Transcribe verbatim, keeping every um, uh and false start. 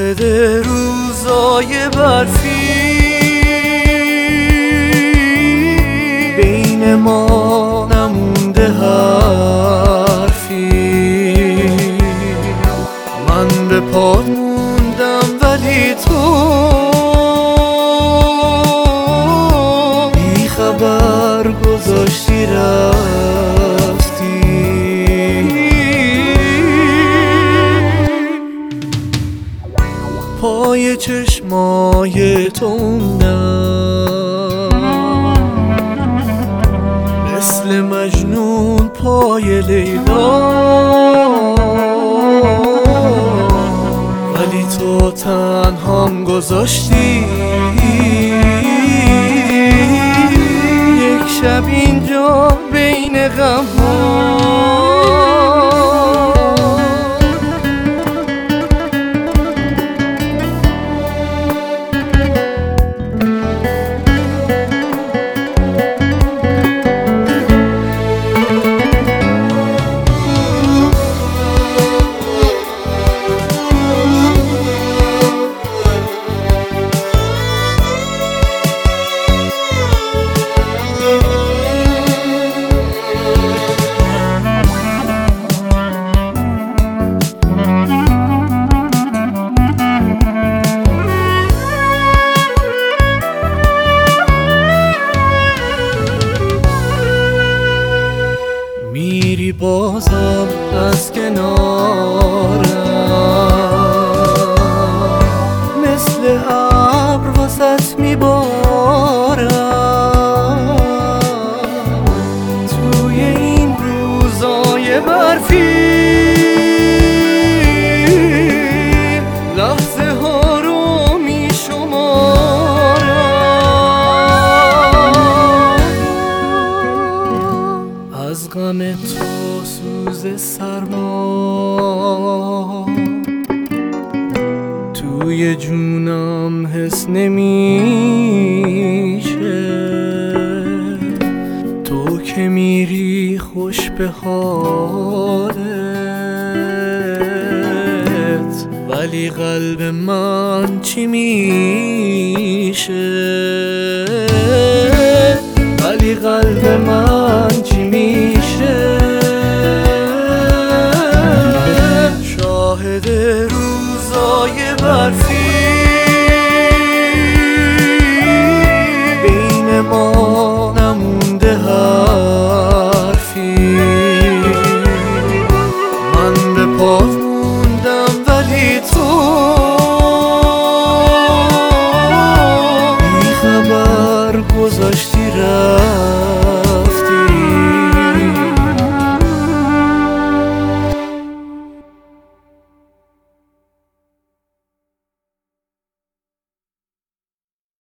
بده روزای برفی بین ما نمونده حرفی. من به پات موندم ولی تو بی خبر گذاشتی رفتی. پای چشمای تو موندم مثل مجنون پای لیلا، ولی تو تنهام گذاشتی. یک شب اینجا بین غم‌ها میری بازم از کنارم مثل ابر واسط میبارم توی این روزای برفی. لحظه ها رو میشمارم از غم تو سوز سرما توی جونم حس نمیشه. تو که میری خوش به حالت ولی قلب من چی میشه؟ ولی قلب من